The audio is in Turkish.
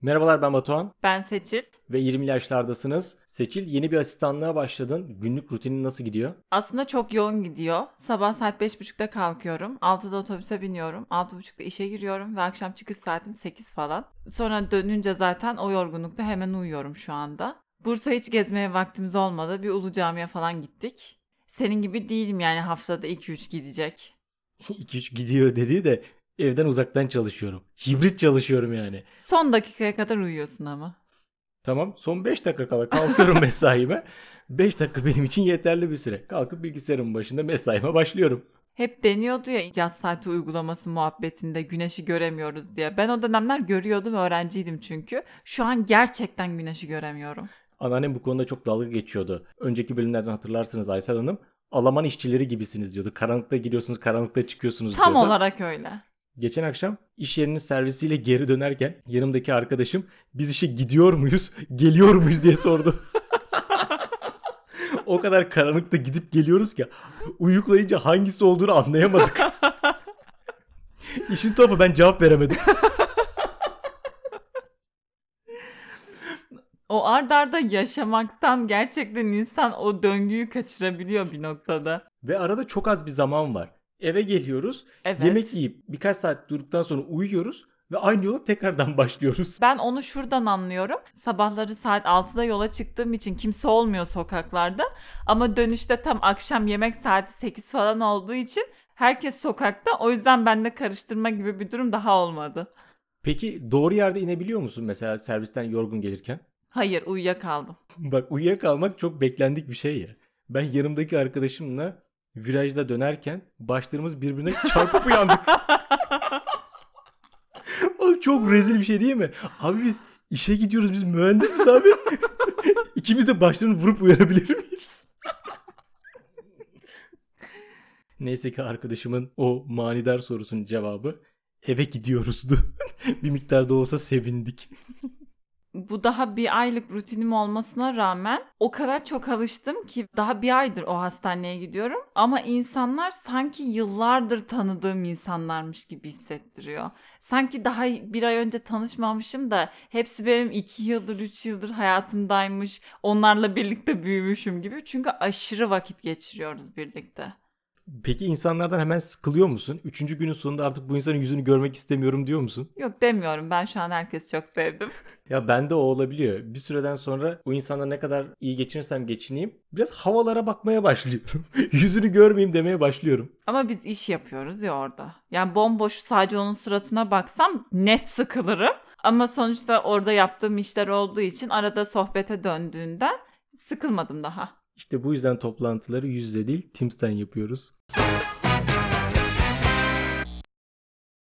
Merhabalar, ben Batuhan Ben Seçil. ve 20'li yaşlardasınız. Seçil, yeni bir asistanlığa başladın. Günlük rutinin nasıl gidiyor? Aslında çok yoğun gidiyor. Sabah saat 5.30'da kalkıyorum. 6'da otobüse biniyorum. 6.30'da işe giriyorum ve akşam çıkış saatim 8 falan. Sonra dönünce zaten o yorgunlukta hemen uyuyorum şu anda. Bursa hiç gezmeye vaktimiz olmadı. Bir Ulu Cami'ye falan gittik. Senin gibi değilim yani haftada 2-3 gidecek. 2-3 gidiyor dediği de evden uzaktan çalışıyorum. Hibrit çalışıyorum yani. Son dakikaya kadar uyuyorsun ama. Tamam, son 5 dakika kala kalkıyorum mesaime. 5 dakika benim için yeterli bir süre. Kalkıp bilgisayarın başında mesaime başlıyorum. Hep deniyordu ya yaz saati uygulaması muhabbetinde güneşi göremiyoruz diye. Ben o dönemler görüyordum, öğrenciydim çünkü. Şu an gerçekten güneşi göremiyorum. Anneannem bu konuda çok dalga geçiyordu. Önceki bölümlerden hatırlarsınız Aysel Hanım. Alaman işçileri gibisiniz diyordu. Karanlıkta giriyorsunuz, karanlıkta çıkıyorsunuz Tam diyordu. olarak öyle. Geçen akşam iş yerinin servisiyle geri dönerken yanımdaki arkadaşım biz işe gidiyor muyuz, geliyor muyuz diye sordu. O kadar karanlıkta gidip geliyoruz ki uyuklayınca hangisi olduğunu anlayamadık. İşin tuhafı ben cevap veremedim. O ard arda yaşamaktan gerçekten insan o döngüyü kaçırabiliyor bir noktada. Ve arada çok az bir zaman var. Eve geliyoruz, yemek Evet. yiyip birkaç saat durduktan sonra uyuyoruz ve aynı yola tekrardan başlıyoruz. Ben onu şuradan anlıyorum. Sabahları saat 6'da yola çıktığım için kimse olmuyor sokaklarda. Ama dönüşte tam akşam yemek saati 8 falan olduğu için herkes sokakta. O yüzden bende karıştırma gibi bir durum daha olmadı. Peki doğru yerde inebiliyor musun mesela servisten yorgun gelirken? Hayır, uyuyakaldım. Bak uyuyakalmak çok beklendik bir şey ya. Ben yanımdaki arkadaşımla virajda dönerken başlarımız birbirine çarpıp uyandık. Oğlum çok rezil bir şey değil mi? Abi biz işe gidiyoruz, biz mühendisiz abi. İkimiz de başlarını vurup uyanabilir miyiz? Neyse ki arkadaşımın o manidar sorusunun cevabı eve gidiyoruzdu. Bir miktar da olsa sevindik. Bu daha bir aylık rutinim olmasına rağmen o kadar çok alıştım ki daha bir aydır o hastaneye gidiyorum. Ama insanlar sanki yıllardır tanıdığım insanlarmış gibi hissettiriyor. Sanki daha bir ay önce tanışmamışım da hepsi benim 2 yıldır 3 yıldır hayatımdaymış. Onlarla birlikte büyümüşüm gibi. Çünkü aşırı vakit geçiriyoruz birlikte. Peki insanlardan hemen sıkılıyor musun? Üçüncü günün sonunda artık bu insanın yüzünü görmek istemiyorum diyor musun? Yok demiyorum, ben şu an herkesi çok sevdim. Ya bende o olabiliyor. Bir süreden sonra o insanla ne kadar iyi geçinirsem geçineyim biraz havalara bakmaya başlıyorum. Yüzünü görmeyeyim demeye başlıyorum. Ama biz iş yapıyoruz ya orada. Yani bomboş sadece onun suratına baksam net sıkılırım. Ama sonuçta orada yaptığım işler olduğu için arada sohbete döndüğünden sıkılmadım daha. İşte bu yüzden toplantıları yüz yüze değil Teams'ten yapıyoruz.